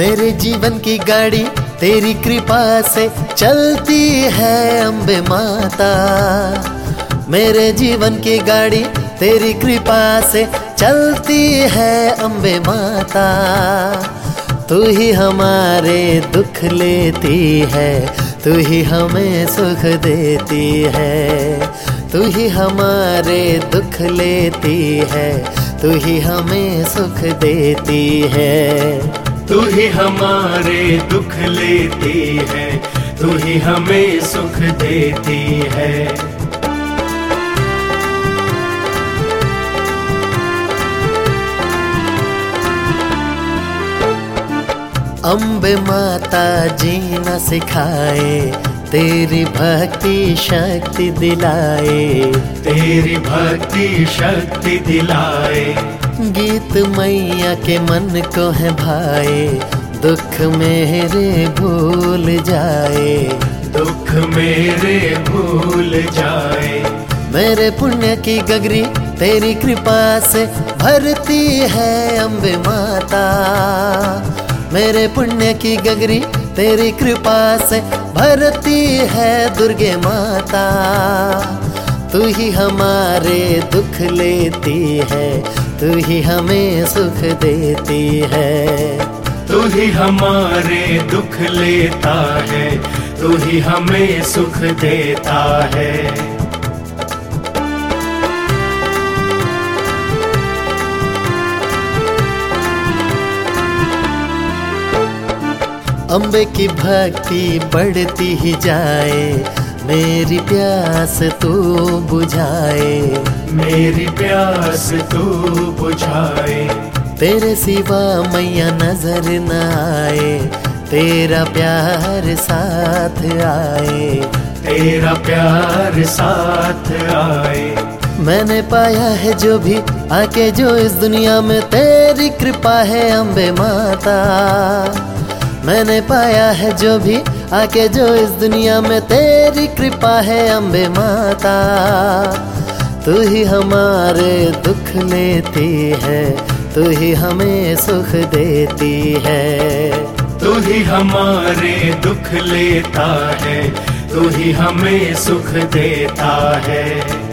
मेरे जीवन की गाड़ी तेरी कृपा से चलती है अम्बे माता। मेरे जीवन की गाड़ी तेरी कृपा से चलती है अम्बे माता। तू ही हमारे दुख लेती है, तू ही हमें सुख देती है। तू ही हमारे दुख लेती है, तू ही हमें सुख देती है। तू ही हमारे दुख लेती है, तू ही हमें सुख देती है। अम्बे माता जीना सिखाए, तेरी भक्ति शक्ति दिलाए। तेरी भक्ति शक्ति दिलाए। गीत मैया के मन को है भाए, दुख मेरे भूल जाए। दुख मेरे भूल जाए। मेरे पुण्य की गगरी तेरी कृपा से भरती है अम्बे माता। मेरे पुण्य की गगरी तेरी कृपा से भरती है दुर्गे माता। तू ही हमारे दुख लेती है, तू ही हमें सुख देती है। तू ही हमारे दुख लेता है, तू ही हमें सुख देता है। अम्बे की भक्ति बढ़ती ही जाए, मेरी प्यास तू बुझाए। मेरी प्यास तू बुझाए। तेरे सिवा मैया नजर न आए, तेरा प्यार साथ आए। तेरा प्यार साथ आए। मैंने पाया है जो भी आके जो इस दुनिया में तेरी कृपा है अम्बे माता। मैंने पाया है जो भी आके जो इस दुनिया में तेरी कृपा है अम्बे माता। तू ही हमारे दुख लेती है, तू ही हमें सुख देती है। तू ही हमारे दुख लेता है, तू ही हमें सुख देता है।